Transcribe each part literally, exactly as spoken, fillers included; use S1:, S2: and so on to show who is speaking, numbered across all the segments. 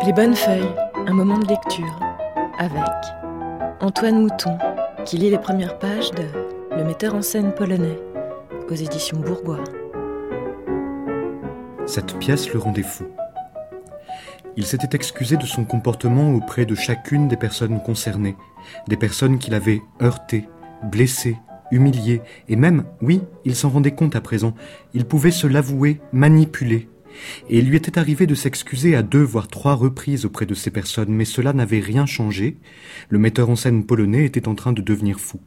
S1: Les Bonnes Feuilles, un moment de lecture, avec Antoine Mouton, qui lit les premières pages de Le metteur en scène polonais, aux éditions Bourgois.
S2: Cette pièce le rendait fou. Il s'était excusé de son comportement auprès de chacune des personnes concernées, des personnes qu'il avait heurtées, blessées, humiliées, et même, oui, il s'en rendait compte à présent, il pouvait se l'avouer, manipuler. Et il lui était arrivé de s'excuser à deux voire trois reprises auprès de ces personnes, mais cela n'avait rien changé. Le metteur en scène polonais était en train de devenir fou.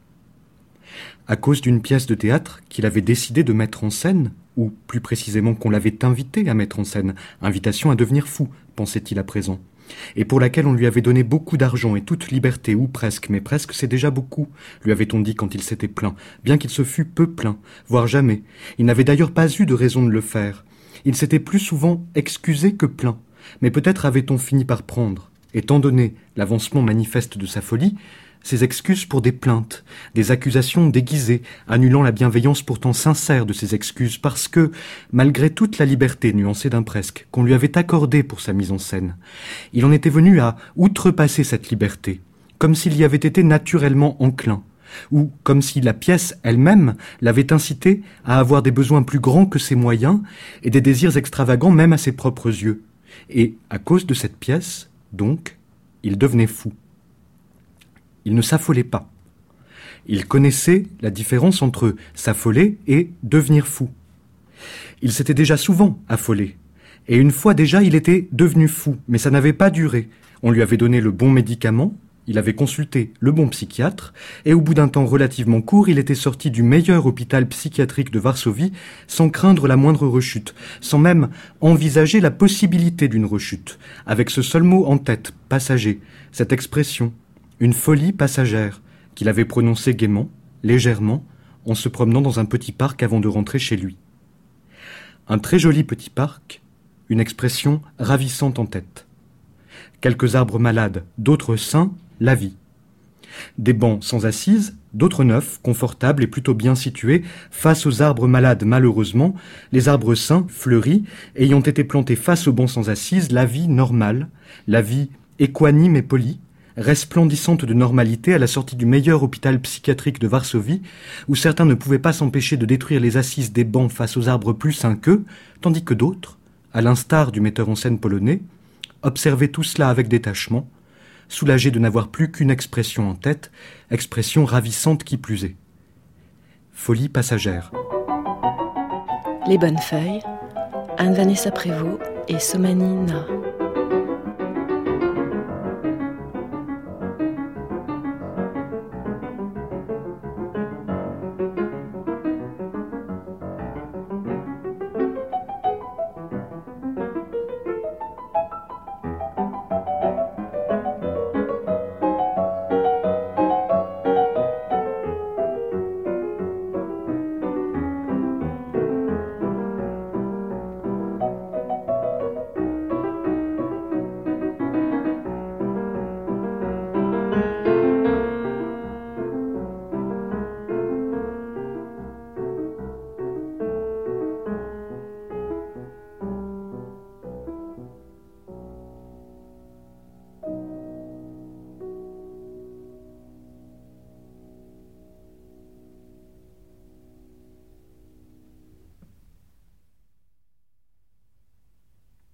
S2: À cause d'une pièce de théâtre qu'il avait décidé de mettre en scène, ou plus précisément qu'on l'avait invité à mettre en scène, invitation à devenir fou, pensait-il à présent, et pour laquelle on lui avait donné beaucoup d'argent et toute liberté, ou presque, mais presque c'est déjà beaucoup, lui avait-on dit quand il s'était plaint, bien qu'il se fût peu plaint, voire jamais. Il n'avait d'ailleurs pas eu de raison de le faire. Il s'était plus souvent excusé que plaint, mais peut-être avait-on fini par prendre, étant donné l'avancement manifeste de sa folie, ses excuses pour des plaintes, des accusations déguisées, annulant la bienveillance pourtant sincère de ses excuses, parce que, malgré toute la liberté nuancée d'un presque qu'on lui avait accordée pour sa mise en scène, il en était venu à outrepasser cette liberté, comme s'il y avait été naturellement enclin, ou comme si la pièce elle-même l'avait incité à avoir des besoins plus grands que ses moyens et des désirs extravagants même à ses propres yeux. Et, à cause de cette pièce, donc, il devenait fou. Il ne s'affolait pas. Il connaissait la différence entre s'affoler et devenir fou. Il s'était déjà souvent affolé. Et une fois déjà, il était devenu fou, mais ça n'avait pas duré. On lui avait donné le bon médicament, il avait consulté le bon psychiatre, et au bout d'un temps relativement court, il était sorti du meilleur hôpital psychiatrique de Varsovie sans craindre la moindre rechute, sans même envisager la possibilité d'une rechute, avec ce seul mot en tête, passager, cette expression, une folie passagère, qu'il avait prononcée gaiement, légèrement, en se promenant dans un petit parc avant de rentrer chez lui. Un très joli petit parc, une expression ravissante en tête. Quelques arbres malades, d'autres sains, la vie. Des bancs sans assises, d'autres neufs, confortables et plutôt bien situés, face aux arbres malades malheureusement, les arbres sains, fleuris, ayant été plantés face aux bancs sans assises, la vie normale, la vie équanime et polie, resplendissante de normalité à la sortie du meilleur hôpital psychiatrique de Varsovie, où certains ne pouvaient pas s'empêcher de détruire les assises des bancs face aux arbres plus sains qu'eux, tandis que d'autres, à l'instar du metteur en scène polonais, observaient tout cela avec détachement, soulagés de n'avoir plus qu'une expression en tête, expression ravissante qui plus est. Folie passagère.
S1: Les Bonnes Feuilles, Anne-Vanessa Prévost et Somani Na.